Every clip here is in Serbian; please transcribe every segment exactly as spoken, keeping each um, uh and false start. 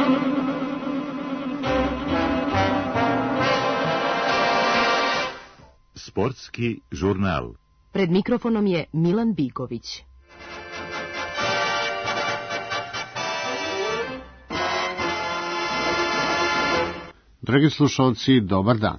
Sportski žurnal. Pred mikrofonom je Milan Bigović. Dragi slušalci, dobar dan.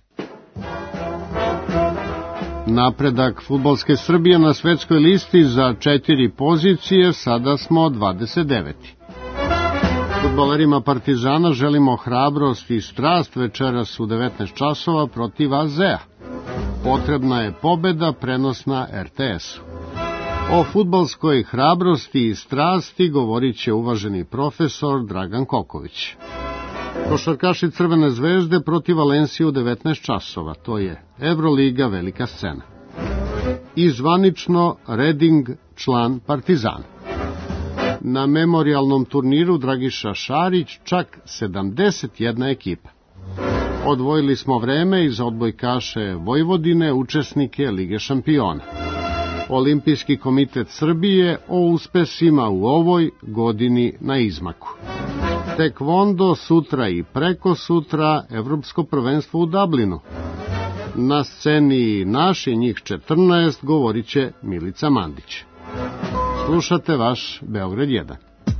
Napredak fudbalske Srbije na svetskoj listi za četiri pozicije, sada smo dvadeset deveti. Fudbalerima Partizana želimo hrabrost i strast večeras u devetnaest časova protiv A Z E-a. Potrebna je pobeda, prenos na R T S-u. O fudbalskoj hrabrosti i strasti govorit će uvaženi profesor Dragan Koković. Košarkaši Crvene zvezde protiv Valencije u devetnaest časova, to je Evroliga, velika scena. I zvanično Reding, član Partizana. Na memorijalnom turniru Dragiša Šarić čak sedamdeset jedna ekipa. Odvojili smo vreme i za odbojkaše Vojvodine, učesnike Lige šampiona. Olimpijski komitet Srbije o uspesima u ovoj godini na izmaku. Tekvondo sutra i preko sutra Evropsko prvenstvo u Dublinu. Na sceni naši, njih četrnaest, govorit će Milica Mandić. Slušate vaš Beograd jedan.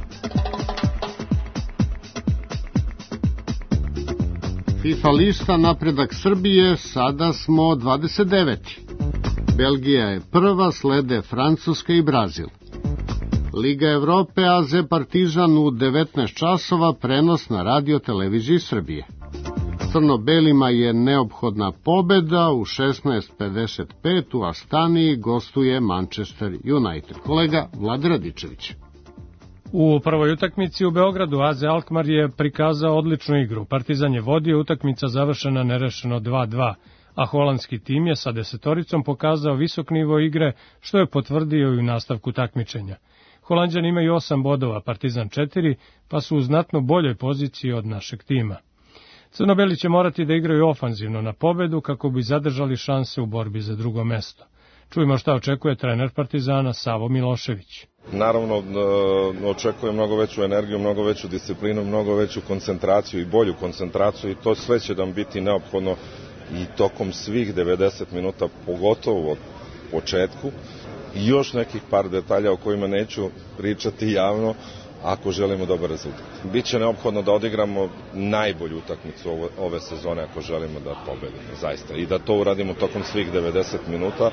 FIFA lista napredak Srbije, sada smo dvadeset deveti. Belgija je prva, slede Francuska i Brazil. Liga Evrope, A Z E Partizan u devetnaest časova, prenos na radio televiziji Srbije. Crno-belima je neophodna pobeda, u šesnaest pedeset pet u Astani gostuje Manchester United. Kolega Vlad Radičević. U prvoj utakmici u Beogradu A Z E Alkmaar je prikazao odličnu igru. Partizan je vodio, utakmica završena nerešeno dva dva, a holandski tim je sa desetoricom pokazao visok nivo igre, što je potvrdio i u nastavku takmičenja. Holanđani imaju osam bodova, Partizan četiri, pa su u znatno boljoj poziciji od našeg tima. Crnobeli će morati da igraju ofanzivno na pobedu kako bi zadržali šanse u borbi za drugo mesto. Čujemo šta očekuje trener Partizana Savo Milošević. Naravno, očekuje mnogo veću energiju, mnogo veću disciplinu, mnogo veću koncentraciju i bolju koncentraciju i to sve će nam biti neophodno i tokom svih devedeset minuta, pogotovo od početku. I još nekih par detalja o kojima neću pričati javno ako želimo dobar rezultat. Biće neophodno da odigramo najbolju utakmicu ove, ove sezone ako želimo da pobedimo, zaista. I da to uradimo tokom svih devedeset minuta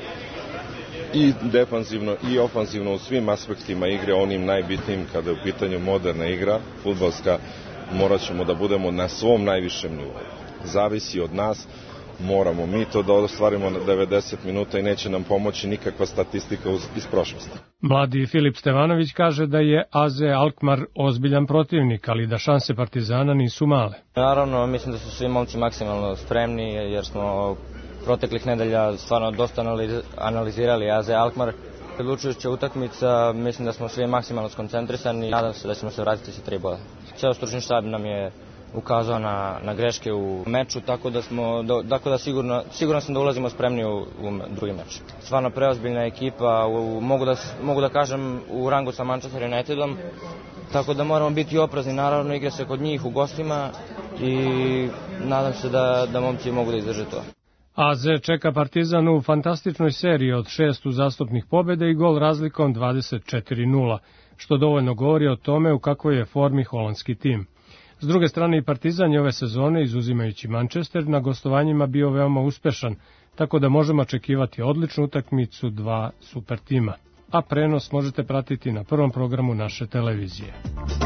i defanzivno i ofanzivno u svim aspektima igre, onim najbitnijim kada je u pitanju moderna igra, fudbalska, morat ćemo da budemo na svom najvišem nivou. Zavisi od nas. Moramo mi to da ostvarimo na devedeset minuta i neće nam pomoći nikakva statistika iz prošlosti. Mladi Filip Stevanović kaže da je A Z E Alkmaar ozbiljan protivnik, ali da šanse Partizana nisu male. Naravno, mislim da su svi momci maksimalno spremni, jer smo proteklih nedelja stvarno dosta analizirali A Z E Alkmaar. Odlučujuća utakmica, mislim da smo svi maksimalno skoncentrisani i nadam se da ćemo se vratiti sa tri boda. Ceo stručni štab nam je ukazao na, na greške u meču, tako da smo, do, tako da sigurno, sigurno sam da ulazimo spremni u, u drugi meč. Stvarno preozbiljna ekipa, u, mogu, da, mogu da kažem u rangu sa Manchester Unitedom, tako da moramo biti oprezni, naravno igra se kod njih u gostima i nadam se da, da momci mogu da izdrže to. A Z E čeka Partizan u fantastičnoj seriji od šest uzastopnih pobjeda i gol razlikom dvadeset četiri nula, što dovoljno govori o tome u kakvoj je formi holandski tim. S druge strane i Partizan je ove sezone, izuzimajući Manchester, na gostovanjima bio veoma uspešan, tako da možemo očekivati odličnu utakmicu dva super tima. A prenos možete pratiti na prvom programu naše televizije.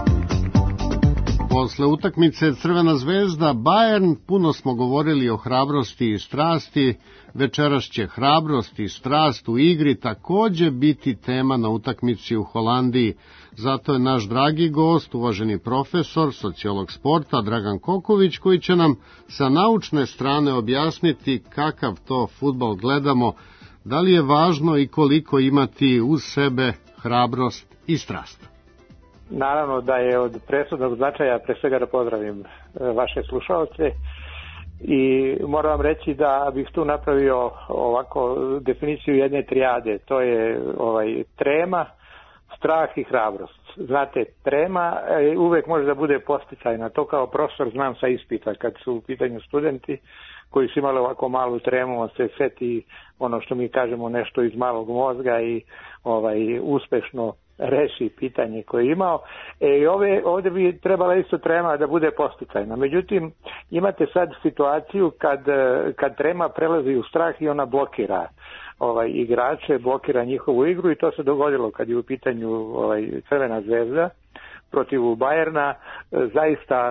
Posle utakmice Crvena zvezda Bayern puno smo govorili o hrabrosti i strasti. Večeras će hrabrost i strast u igri takođe biti tema na utakmici u Holandiji. Zato je naš dragi gost, uvaženi profesor, sociolog sporta Dragan Koković, koji će nam sa naučne strane objasniti kakav to fudbal gledamo, da li je važno i koliko imati uz sebe hrabrost i strast. Naravno da je od presudnog značaja, pre svega da pozdravim vaše slušalce i moram vam reći da bih tu napravio ovako definiciju jedne trijade, to je ovaj trema, strah i hrabrost. znate, trema uvek može da bude podsticajna. To kao profesor znam sa ispita kad su u pitanju studenti koji su imali ovako malu tremu, on se seti ono što mi kažemo nešto iz malog mozga i ovaj uspešno reši pitanje koje je imao. E, ove, ovdje bi trebala isto trema da bude podsticajna. Međutim, imate sad situaciju kad, kad trema prelazi u strah i ona blokira ovaj, igrače, blokira njihovu igru i to se dogodilo kad je u pitanju ovaj, Crvena zvezda protiv Bajerna. Zaista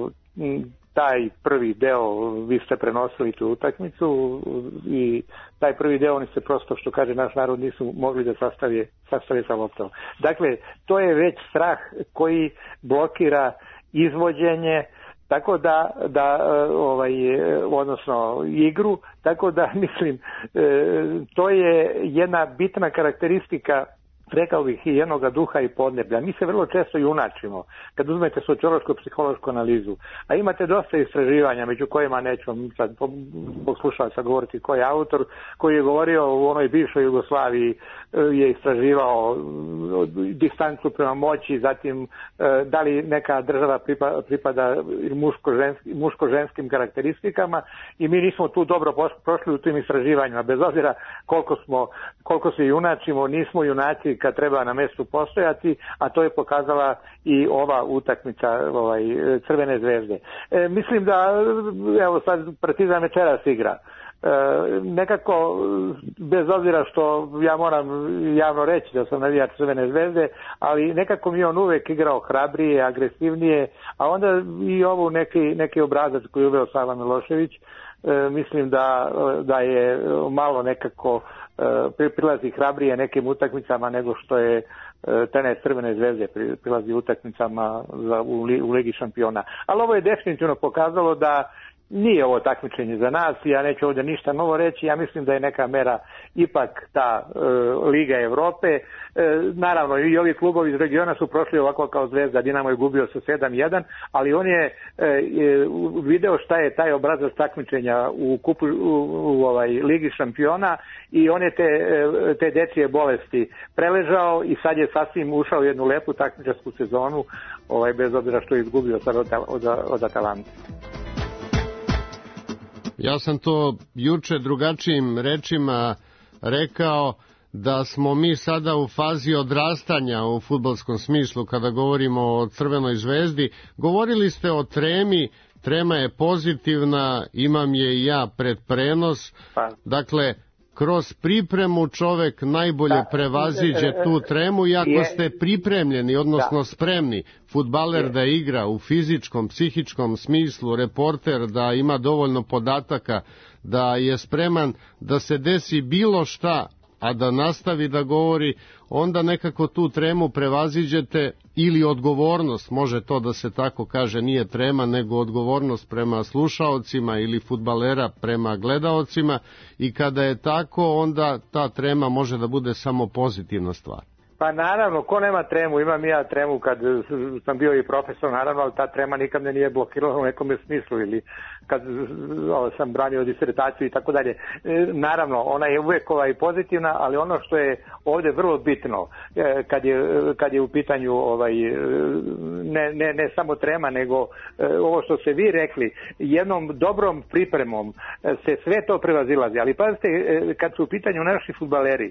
taj prvi deo, vi ste prenosili tu utakmicu i taj prvi deo oni se prosto, što kaže naš narod, nisu mogli da sastave, sastave sa loptom. Dakle, to je već strah koji blokira izvođenje, tako da, da ovaj, odnosno igru, tako da mislim to je jedna bitna karakteristika, rekao bih, i jednoga duha i podneblja. Mi se vrlo često junačimo kad uzmete sociološko-psihološku analizu, a imate dosta istraživanja, među kojima neću sad poslušati sad govoriti koji je autor, koji je govorio u onoj bivšoj Jugoslaviji, je istraživao distancu prema moći, zatim da li neka država pripada, pripada muško-ženskim, muško-ženskim karakteristikama i mi nismo tu dobro prošli u tim istraživanjima, bez obzira koliko smo, koliko se junačimo, nismo junaci kad treba na mestu postojati, a to je pokazala i ova utakmica ovaj, Crvene zvezde. E, mislim da, evo sad Partizan večeras igra. E, nekako, bez obzira što ja moram javno reći da sam navijač Crvene zvezde, ali nekako mi on uvek igrao hrabrije, agresivnije, a onda i ovu neki, neki obrazac koji je uveo Sava Milošević, e, mislim da, da je malo nekako prilazi hrabrije nekim utakmicama nego što je trener Crvene zvezde prilazi utakmicama za, u, u Ligi šampiona. Ali ovo je definitivno pokazalo da nije ovo takmičenje za nas, ja neću ovdje ništa novo reći, ja mislim da je neka mera ipak ta e, Liga Evrope. E, naravno i ovi klubovi iz regiona su prošli ovako kao Zvezda, Dinamo je gubio sa sedam jedan, ali on je e, video šta je taj obrazac takmičenja u, kupu, u, u ovaj, Ligi šampiona i on je te, te dečije bolesti preležao i sad je sasvim ušao u jednu lepu takmičarsku sezonu, ovaj, bez obzira što je izgubio sad od, od, od Atalante. Ja sam to juče drugačijim rečima rekao da smo mi sada u fazi odrastanja u fudbalskom smislu kada govorimo o Crvenoj zvezdi. Govorili ste o tremi, trema je pozitivna, imam je i ja pred prenos. Dakle, kroz pripremu čovek najbolje da, prevaziđe tu tremu i ako je, ste pripremljeni, odnosno da, spremni, fudbaler je. Da igra u fizičkom, psihičkom smislu, reporter da ima dovoljno podataka, da je spreman da se desi bilo šta, a da nastavi da govori, onda nekako tu tremu prevaziđete ili odgovornost, može to da se tako kaže, nije trema, nego odgovornost prema slušaocima ili fudbalera prema gledaocima i kada je tako, onda ta trema može da bude samo pozitivna stvar. Pa naravno, ko nema tremu, imam ja tremu kad sam bio i profesor, naravno, ali ta trema nikad me nije blokirala u nekom smislu ili kad o, sam branio disertaciju i tako dalje. E, naravno, ona je uvek ovaj pozitivna, ali ono što je ovdje vrlo bitno, e, kad, je, kad je u pitanju ovaj, ne, ne, ne samo trema, nego e, ovo što ste vi rekli, jednom dobrom pripremom e, se sve to prevazilazi, ali pazite, e, kad su u pitanju naši fudbaleri e,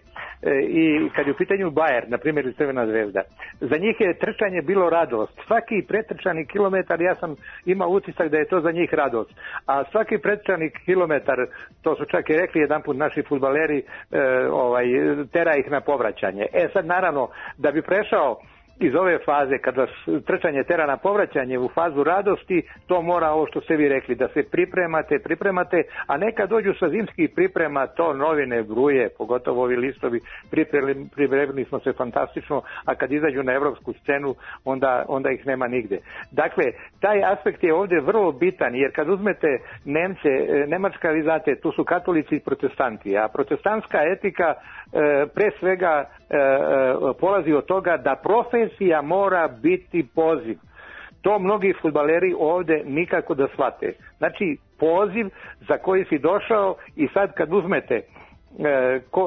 i kad je u pitanju Bayern, na primjer i Crvena zvezda, za njih je trčanje bilo radost. Svaki pretrčani kilometar, ja sam imao utisak da je to za njih radost. A svaki pretrčani kilometar, to su čak i rekli jedanput naši fudbaleri, e, ovaj, tera ih na povraćanje. E sad naravno, da bi prešao iz ove faze kada trčanje tera na povraćanje u fazu radosti, to mora ovo što ste vi rekli, da se pripremate, pripremate, a neka dođu sa zimskih priprema, to novine bruje, pogotovo ovi listovi, pripremili, pripremili smo se fantastično, a kad izađu na evropsku scenu, onda, onda ih nema nigde. Dakle, taj aspekt je ovdje vrlo bitan, jer kad uzmete Nemce, Nemačka, vi znate, tu su katolici i protestanti, a protestantska etika pre svega polazi od toga da profesija mora biti poziv. To mnogi fudbaleri ovdje nikako da shvate. Znači poziv za koji si došao i sad kad uzmete ko,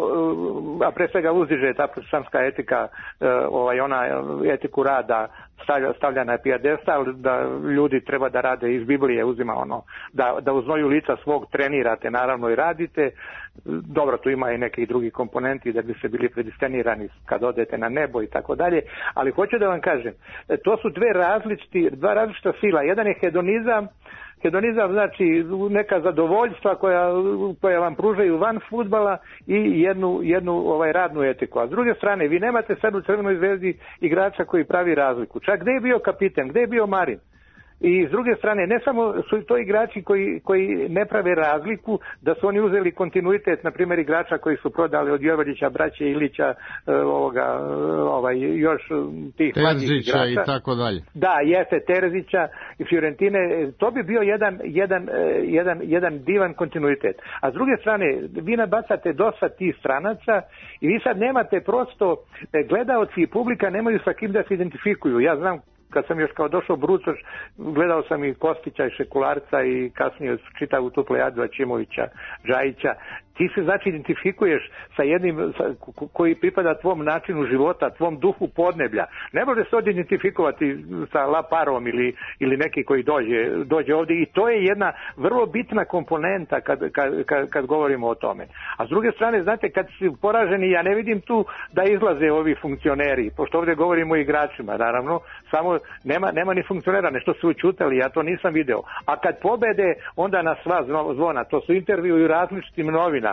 a pre svega uzdiže ta protestantska etika, ovaj, ona etiku rada stavlja, stavlja na pijedestal, da ljudi treba da rade iz Biblije, uzima ono, da, da u znoju lica svog trenirate, naravno i radite. Dobro, tu ima i nekih drugih komponenti da bi se bili predistinirani kad odete na nebo i tako dalje, ali hoću da vam kažem, to su dve različiti, dva različita sila. Jedan je hedonizam, hedonizam znači neka zadovoljstva koja, koja vam pružaju van fudbala i jednu, jednu ovaj, radnu etiku. A s druge strane, vi nemate sad u Crvenoj zvezdi igrača koji pravi razliku. Čak gde je bio kapiten, gde je bio Marin? I s druge strane, ne samo su to igrači koji, koji ne prave razliku, da su oni uzeli kontinuitet, na primjer igrača koji su prodali od Joveljića, braće Ilića, ovoga, ovaj, još tih mlađih igrača. Terzića i tako dalje. Da, jeste, Terzića i Fiorentine, to bi bio jedan, jedan, jedan, jedan divan kontinuitet. A s druge strane, vi nabacate dosta tih stranaca i vi sad nemate prosto, gledaoci i publika nemaju sa kim da se identifikuju. Ja znam, kad sam još kao došao Brucoš, gledao sam i Kostića i Šekularca i kasnije čitavu tu plejadu Ačimovića, Džajića. Ti se znači identifikuješ sa jednim sa, koji pripada tvom načinu života, tvom duhu podneblja. Ne može se ovdje identifikovati sa Laparom ili, ili neki koji dođe, dođe ovdje i to je jedna vrlo bitna komponenta kad, kad, kad, kad govorimo o tome. A s druge strane, znate, kad su poraženi, ja ne vidim tu da izlaze ovi funkcioneri, pošto ovdje govorimo o igračima, naravno, samo nema, nema ni funkcionera, nešto su učutali, ja to nisam video. A kad pobede, onda na sva zvona, to su intervju u različitim novinama.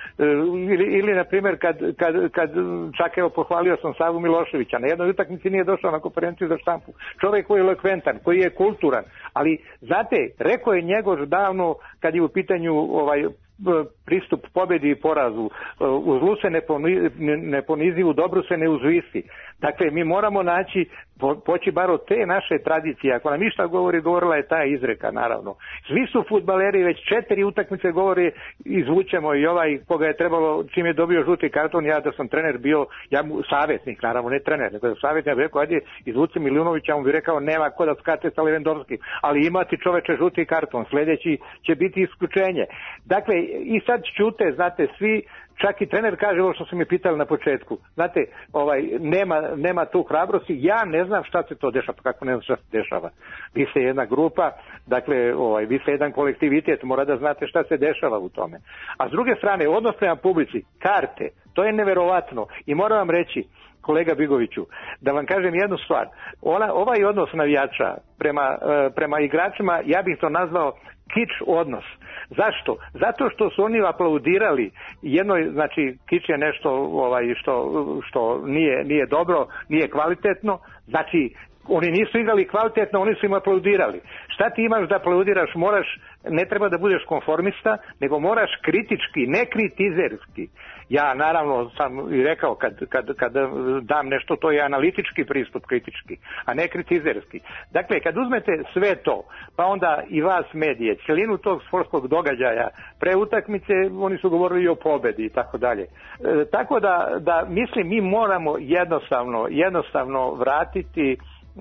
Ili, ili na primjer kad, kad, kad čak evo pohvalio sam Savu Miloševića, na jednoj utakmici nije došao na konferenciju za štampu, čovjek koji je elokventan, koji je kulturan, ali znate, rekao je Njegoš davno kad je u pitanju ovaj pristup pobedi i porazu, u zlu se ne, poni, ne ponizi, u dobru se ne uzvisi. Dakle, mi moramo naći, po, poći bar od te naše tradicije. Ako nam išta govori, govorila je ta izreka, naravno. Svi su fudbaleri, već četiri utakmice govori, izvučemo i ovaj koga je trebalo, čim je dobio žuti karton, ja da sam trener bio, ja mu savjetnik, naravno, ne trener, nego savjetnik, ja bih rekao, ajde, izvuci Miljunovića, on bi rekao, nema ko da skate sa Levendovskim, ali imati čoveče žuti karton, sljedeći će biti isključenje. Dakle, i sad čute, znate, svi, čak i trener kaže ovo što su mi pitali na početku, znate, ovaj, nema, nema tu hrabrosti, ja ne znam šta se to dešava, kako ne znam šta se dešava. Vi ste jedna grupa, dakle, ovaj, vi ste jedan kolektivitet, mora da znate šta se dešava u tome. A s druge strane, odnos prema publici, karte, to je neverovatno i moram vam reći, kolega Bigoviću, da vam kažem jednu stvar, Ona, ovaj odnos navijača prema, prema igračima, ja bih to nazvao kič odnos. Zašto? Zato što su oni aplaudirali jednoj, znači kič je nešto ovaj, što, što nije, nije dobro, nije kvalitetno, znači oni nisu igrali kvalitetno, oni su im aplaudirali. Šta ti imaš da aplaudiraš? Moraš, ne treba da budeš konformista, nego moraš kritički, ne kritizerski. Ja naravno sam i rekao kad, kad, kad dam nešto, to je analitički pristup kritički, a ne kritizerski. Dakle, kad uzmete sve to, pa onda i vas medije, celinu tog sportskog događaja, pre utakmice oni su govorili i o pobedi i tako dalje. E, tako da, da mislim mi moramo jednostavno, jednostavno vratiti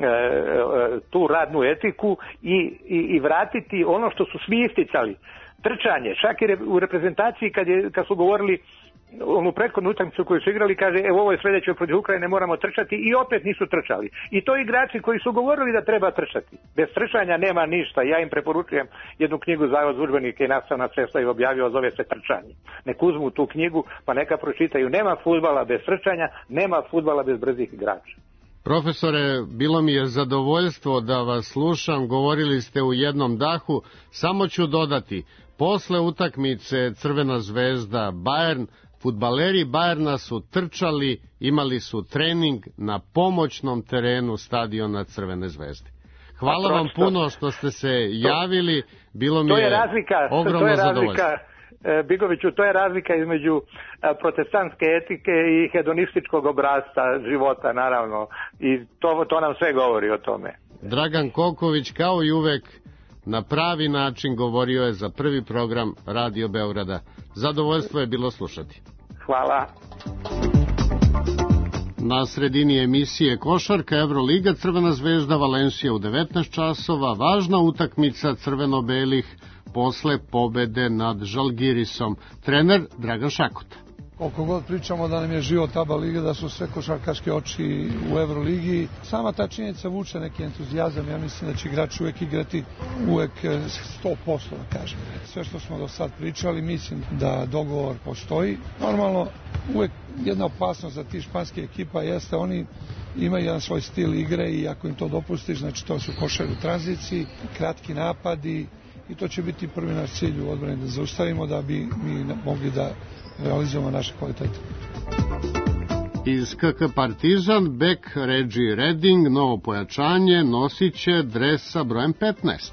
tu radnu etiku i, i, i vratiti ono što su svi isticali. Trčanje, čak i u reprezentaciji kad, je, kad su govorili onu prethodnu utakmicu koju su igrali, kaže evo ovo je sljedeće protiv Ukrajine, moramo trčati i opet nisu trčali. I to igrači koji su govorili da treba trčati. Bez trčanja nema ništa. Ja im preporučujem jednu knjigu Zavod za udžbenike i nastavna sredstva i objavio, zove se Trčanje. Nek uzmu tu knjigu pa neka pročitaju. Nema fudbala bez trčanja, nema fudbala bez brzih igrača. Profesore, bilo mi je zadovoljstvo da vas slušam, govorili ste u jednom dahu, samo ću dodati, posle utakmice Crvena zvezda Bayern, fudbaleri Bayerna su trčali, imali su trening na pomoćnom terenu stadiona Crvene zvezde. Hvala vam puno što ste se javili, bilo mi je, je razlika, ogromno to je zadovoljstvo. Razlika. Bigoviću, to je razlika između protestantske etike i hedonističkog obrasca života, naravno, i to, to nam sve govori o tome. Dragan Koković, kao i uvek, na pravi način govorio je za prvi program Radio Beograda. Zadovoljstvo je bilo slušati. Hvala. Na sredini emisije Košarka Evroliga, Crvena zvezda Valencija u devetnaest časova, važna utakmica crveno-belih posle pobede nad Žalgirisom. Trener Dragan Šakota. Koliko god pričamo da nam je život aba liga, da su sve košarkaške oči u Euroligi, sama ta činjenica vuče neki entuzijazam. Ja mislim da će igrači uvek igrati uvek sto posto, da kažem. Sve što smo do sad pričali, mislim da dogovor postoji. Normalno, uvek jedna opasnost za ti španske ekipa jeste oni imaju jedan svoj stil igre i ako im to dopustiš, znači to su košari u tranziciji, kratki napadi i to će biti prvi naš cilj u odbrani da zaustavimo da bi mi mogli da realizujemo naše kvalitete. Iz K K Partizan, bek Reggie Redding, novo pojačanje, nosit će dres sa brojem petnaest.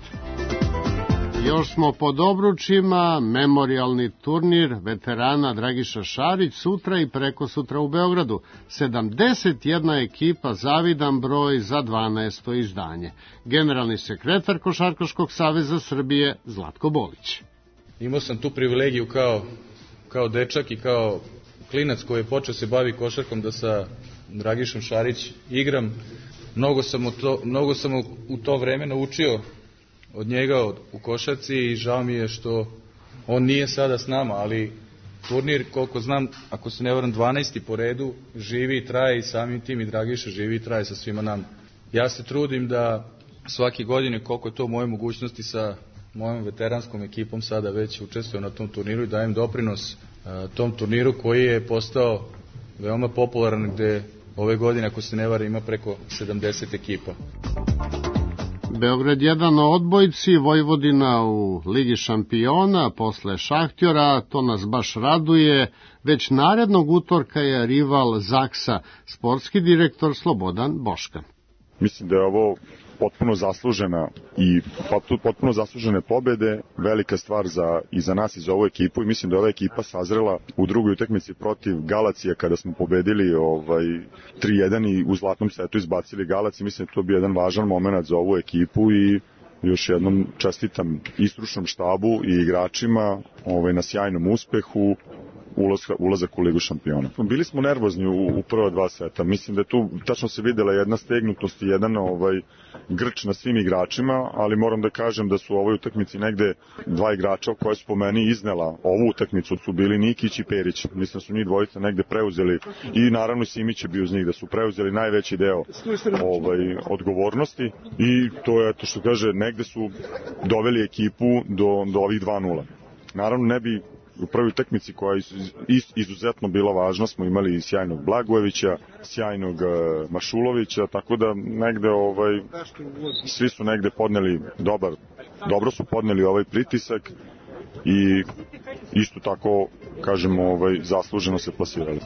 Još smo pod obručima, memorijalni turnir veterana Dragiša Šarić sutra i preko sutra u Beogradu. sedamdeset jedna ekipa, zavidan broj za dvanaesto izdanje. Generalni sekretar Košarkaškog saveza Srbije Zlatko Bolić. Imao sam tu privilegiju kao kao dečak i kao klinac koji je počeo se bavi košarkom da sa Dragišom Šarić igram. Mnogo sam, to, mnogo sam u to vreme naučio od njega od, u košarci i žao mi je što on nije sada s nama, ali turnir, koliko znam, ako se ne varam, dvanaesti po redu, živi i traje i samim tim i Dragiša živi i traje sa svima nama. Ja se trudim da svake godine, koliko je to moje mogućnosti sa mojom veteranskom ekipom sada već učestvujem na tom turniru i dajem doprinos a, tom turniru koji je postao veoma popularan, gde ove godine, ako se ne varam, ima preko sedamdeset ekipa. Beograd jedan na odbojci, Vojvodina u Ligi šampiona, posle Šahtjora, to nas baš raduje. Već narednog utorka je rival Zaksa, sportski direktor Slobodan Boškan. Mislim da je ovo potpuno zaslužena i potpuno zaslužene pobede, velika stvar za, i za nas i za ovu ekipu i mislim da je ova ekipa sazrela u drugoj utakmici protiv Galacije kada smo pobedili ovaj, tri jedan i u zlatnom setu izbacili Galaciju. Mislim da to bi jedan važan moment za ovu ekipu i još jednom čestitam i stručnom štabu i igračima ovaj, na sjajnom uspehu. Ulazak u Ligu šampiona. Bili smo nervozni u, u prva dva seta. Mislim da je tu tačno se videla jedna stegnutost i jedan ovaj, grč na svim igračima, ali moram da kažem da su u ovoj utakmici negde dva igrača koje su po meni iznela ovu utakmicu su bili Nikić i Perić. Mislim da su njih dvojica negde preuzeli i naravno Simić je bio uz njih, da su preuzeli najveći deo ovaj, odgovornosti i to je, to što kaže, negde su doveli ekipu do, do ovih dva nula. Naravno ne bi u prvoj utakmici koja je izuzetno bila važna, smo imali i sjajnog Blagojevića, sjajnog Mašulovića, tako da negde ovaj, svi su negde podneli dobar, dobro su podneli ovaj pritisak i isto tako, kažemo, ovaj, zasluženo se plasirali.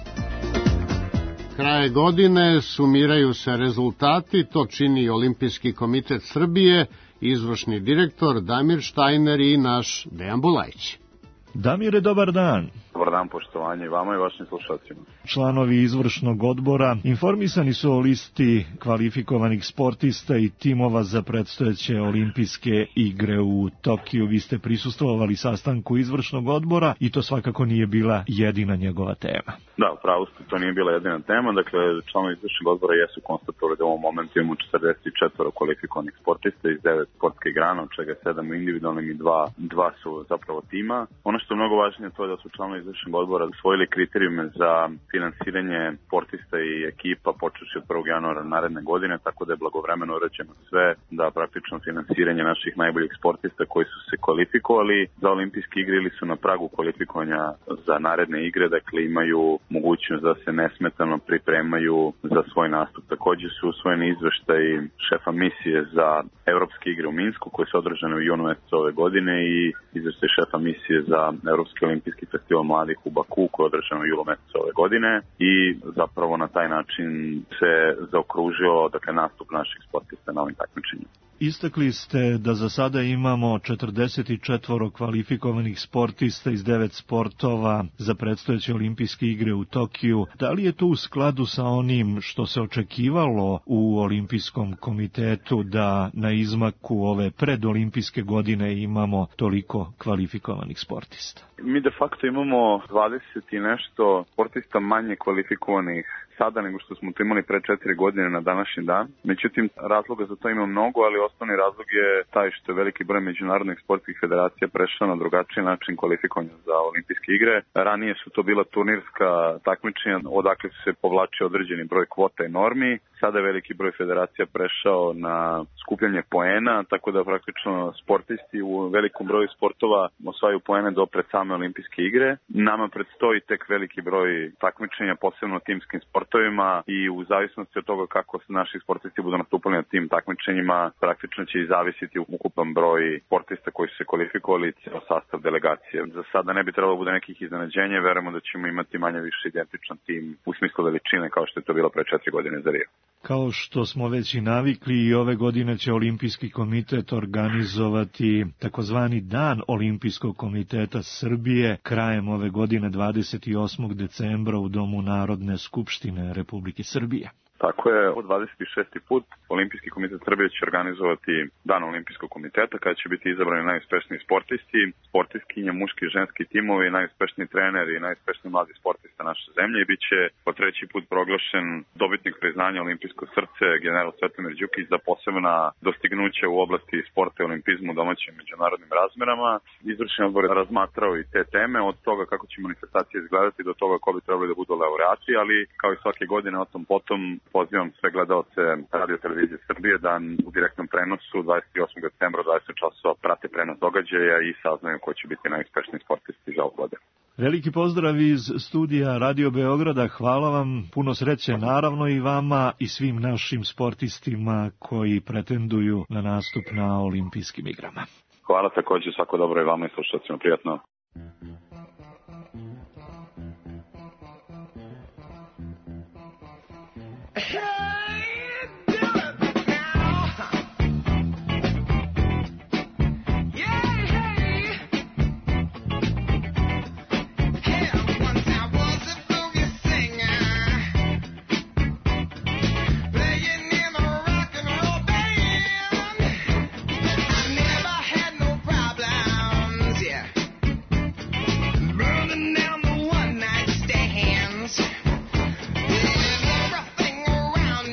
Kraje godine sumiraju se rezultati, to čini Olimpijski komitet Srbije, izvršni direktor Damir Štajner i naš Dejan Bulajić. Damire, dobar dan. Dobar dan, poštovanje i vama i vašim slušalcima. Članovi izvršnog odbora informisani su o listi kvalifikovanih sportista i timova za predstojeće olimpijske igre u Tokiju. Vi ste prisustvovali sastanku izvršnog odbora i to svakako nije bila jedina njegova tema. Da, upravo ste, to nije bila jedina tema. Dakle, članovi izvršnog odbora jesu konstatovali da u ovom momentu imamo četrdeset četiri kvalifikovanih sportista iz devet sportskih grana, od čega sedam u individualnim i dva, dva su zapravo tima. Ono što je mnogo važnije to je da su članovi izvršnog odbora usvojili kriterijume za finansiranje sportista i ekipa počeši od prvog januara naredne godine, tako da je blagovremeno urađeno sve da praktično finansiranje naših najboljih sportista koji su se kvalifikovali za olimpijske igre ili su na pragu kvalifikovanja za naredne igre, dakle imaju mogućnost da se nesmetano pripremaju za svoj nastup. Takođe su usvojeni izveštaj šefa misije za evropske igre u Minsku koje su održane u junu mesecu ove godine i izveštaj šefa misije za Evropski olimpijski festival mladih u Baku koji je održan u julu mesecu ove godine i zapravo na taj način se zaokružio dakle, nastup naših sportista na ovim takmičenjima. Istakli ste da za sada imamo četrdeset četiri kvalifikovanih sportista iz devet sportova za predstojeće olimpijske igre u Tokiju. Da li je to u skladu sa onim što se očekivalo u Olimpijskom komitetu da na izmaku ove predolimpijske godine imamo toliko kvalifikovanih sportista? Mi de facto imamo dvadeset i nešto sportista manje kvalifikovanih sada nego što smo to imali pre četiri godine na današnji dan. Međutim, razloga za to ima mnogo, ali osnovni razlog je taj što je veliki broj međunarodnih sportskih federacija prešao na drugačiji način kvalifikovanja za olimpijske igre. Ranije su to bila turnirska takmičenja, odakle su se povlačio određeni broj kvota i normi. Sada je veliki broj federacija prešao na skupljanje poena, tako da praktično sportisti u velikom broju sportova osvajaju poene do pred same olimpijske igre. Nama predstoji tek veliki broj takmičenja, posebno u timskim sportovima, i u zavisnosti od toga kako naši sportisti budu nastupali na tim takmičenjima, praktično će i zavisiti ukupan broj sportista koji su se kvalifikovali i ceo sastav delegacije. Za sada ne bi trebalo bude nekih iznenađenja, verujemo da ćemo imati manje više identičan tim u smislu veličine kao što je to bilo pre četiri godine za Rio. Kao što smo već i navikli, i ove godine će Olimpijski komitet organizovati takozvani Dan Olimpijskog komiteta Srbije krajem ove godine dvadeset osmog decembra u Domu Narodne skupštine Republike Srbije. Tako je, od dvadeset šesti put Olimpijski komitet Srbije će organizovati Dan Olimpijskog komiteta, kada će biti izabrani najuspešniji sportisti, sportistkinje, muški i ženski timovi, najuspešniji treneri i najuspešniji mladi sportista naše zemlje, i bit će po treći put proglašen dobitnik priznanja Olimpijsko srce general Svetomir Đukić za posebna dostignuća u oblasti sporta i olimpizmu u domaćim međunarodnim razmerama. Izvršni odbor je razmatrao i te teme, od toga kako će manifestacije izgledati do toga ko bi trebali da budu laureati, ali kao i svake godine o tom potom pozivam sve gledalce Radio Televizije Srbije da u direktnom prenosu dvadeset osmog decembra dvadeset časova prate prenos događaja i saznaju ko će biti najuspešniji sportisti za ovu godinu. Veliki pozdrav iz studija Radio Beograda, hvala vam, puno sreće naravno i vama i svim našim sportistima koji pretenduju na nastup na olimpijskim igrama. Hvala takođe, svako dobro i vama i slušateljima, prijatno. Down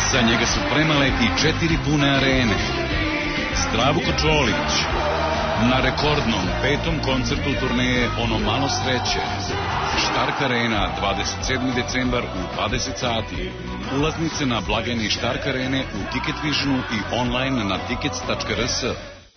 Za njega su premale i četiri pune arene. Zdravko Čolić na rekordnom petom koncertu turneje Ono malo sreće. Štark Arena, dvadeset sedmi decembar u dvadeset sati. Ulaznice na blagajni Štark Arene u Ticket Visionu i online na tickets tačka r s.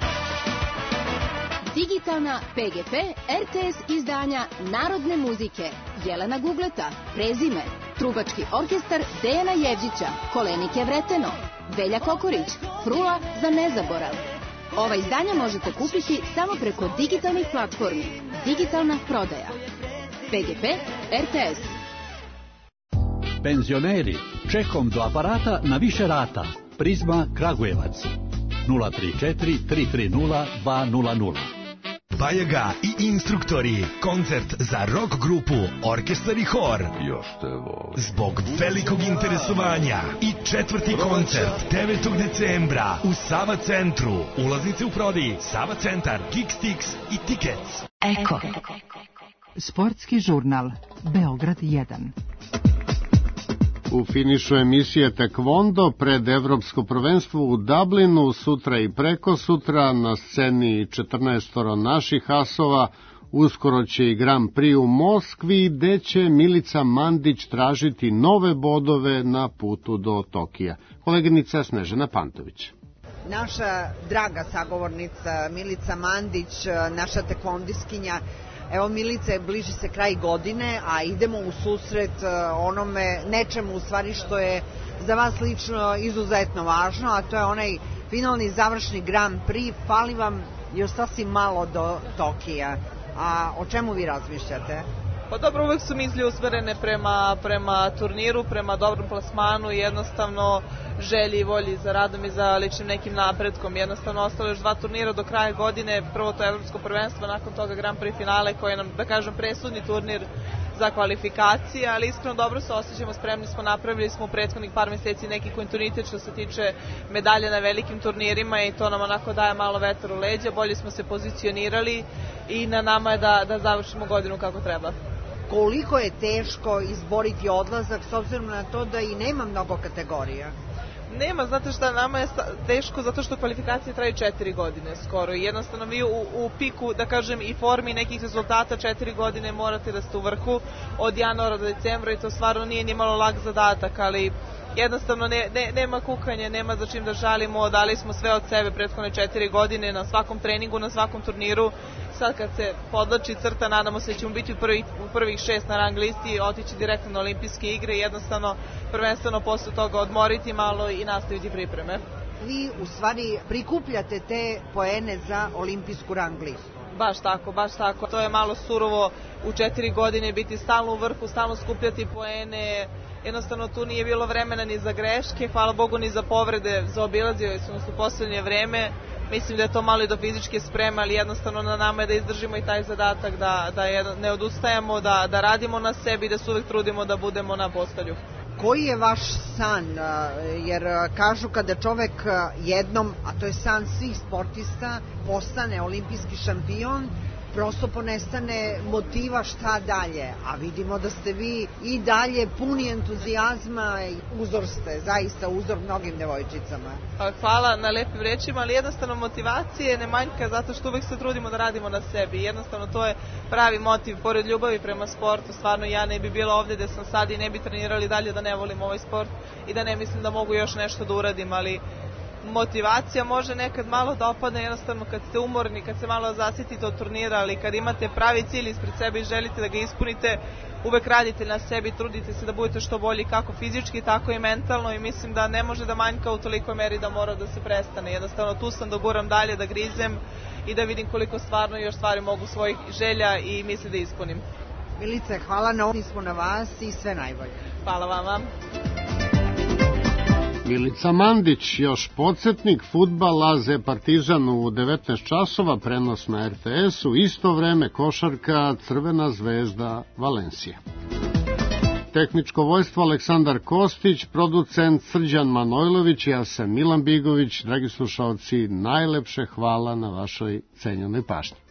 Digitalna P G P R T S izdanja narodne muzike Jelena Gugleta, Prezime, Trubački orkestar Dejana Jevđića, Kolenike Vreteno, Velja Kokorić, Frula za nezaborav. Ova izdanja možete kupiti samo preko digitalnih platformi. Digitalna prodaja. P G P R T S. Penzioneri, čekom do aparata na više rata. Prizma Kragujevac. nula tri četiri tri tri nula dva nula nula. Bajaga i instruktori, koncert za rock grupu, orkestar i hor. Još te volim. Zbog velikog interesovanja i četvrti koncert devetog decembra u Sava centru. Ulaznice u prodaji Sava centar, Geekstix i Tickets. Eko. Sportski žurnal Beograd jedan. U finišu emisije Tekvondo pred Evropsko prvenstvo u Dublinu sutra i preko sutra na sceni četrnaestoro naših asova. Uskoro će i Grand Prix u Moskvi gde će Milica Mandić tražiti nove bodove na putu do Tokija. Koleginica Snežana Pantović. Naša draga sagovornica Milica Mandić, naša tekvondiskinja. Evo Milice, bliži se kraj godine, a idemo u susret onome nečemu u stvari što je za vas lično izuzetno važno, a to je onaj finalni završni Grand Prix. Fali vam još sasvim malo do Tokija. A o čemu vi razmišljate? Pa dobro, uvek su misli usmerene prema, prema turniru, prema dobrom plasmanu i jednostavno želji i volji za radom i za ličnim nekim napretkom. Jednostavno ostalo još dva turnira do kraja godine, prvo to je Evropsko prvenstvo, nakon toga Grand Prix finale koji je nam, da kažem, presudni turnir za kvalifikacije, ali iskreno dobro se osjećamo, spremni smo, napravili smo u prethodnih par meseci neki kontinuitet što se tiče medalje na velikim turnirima i to nam onako daje malo vetar u leđa, bolje smo se pozicionirali i na nama je da, da završimo godinu kako treba. Koliko je teško izboriti odlazak s obzirom na to da i nema mnogo kategorija? Nema, znate šta, nama je teško zato što kvalifikacije traju četiri godine skoro i jednostavno vi u, u piku, da kažem, i formi nekih rezultata četiri godine morate da ste u vrhu od januara do decembra i to stvarno nije ni malo lak zadatak, ali jednostavno ne, ne, nema kukanja, nema za čim da žalimo, dali smo sve od sebe prethodne četiri godine na svakom treningu, na svakom turniru. Sad kad se podlači crta, nadamo se da ćemo biti u prvih, u prvih šest na rang listi, otići direktno na olimpijske igre i jednostavno prvenstveno posle toga odmoriti malo i nastaviti pripreme. Vi u stvari prikupljate te poene za olimpijsku rang listu. Baš tako, baš tako. To je malo surovo u četiri godine biti stalno u vrhu, stalno skupljati poene. Jednostavno tu nije bilo vremena ni za greške, hvala Bogu ni za povrede, zaobilazio su nas u poslednje vreme. Mislim da je to malo i do fizičke spreme, ali jednostavno na nama je da izdržimo i taj zadatak, da, da ne odustajemo, da, da radimo na sebi i da se uvek trudimo da budemo na postolju. Koji je vaš san? Jer kažu kada čovek jednom, a to je san svih sportista, postane olimpijski šampion, prosto ponestane motiva šta dalje, a vidimo da ste vi i dalje puni entuzijazma, uzor ste, zaista uzor mnogim devojčicama. Hvala na lepim rečima, ali jednostavno motivacije ne manjka zato što uvek se trudimo da radimo na sebi, jednostavno to je pravi motiv, pored ljubavi prema sportu, stvarno ja ne bi bila ovde gde sam sad i ne bi trenirali dalje da ne volim ovaj sport i da ne mislim da mogu još nešto da uradim, ali motivacija može nekad malo da opadne jednostavno kad ste umorni, kad se malo zasitite od turnira, ali kad imate pravi cilj ispred sebe i želite da ga ispunite, uvek radite na sebi, trudite se da budete što bolji kako fizički, tako i mentalno i mislim da ne može da manjka u tolikoj meri da mora da se prestane. Jednostavno tu sam da guram dalje, da grizem i da vidim koliko stvarno još stvari mogu svojih želja i misli da ispunim. Milice, hvala na ovom, smo na vas i sve najbolje. Hvala vama. Milica Mandić, još podsjetnik, fudbal A Z Partizan u devetnaest časova, prenos na R T S-u, isto vreme košarka Crvena zvezda Valencija. Tehničko vojstvo Aleksandar Kostić, producent Srđan Manojlović, ja sam Milan Bigović. Dragi slušalci, najlepše hvala na vašoj cenjenoj pažnji.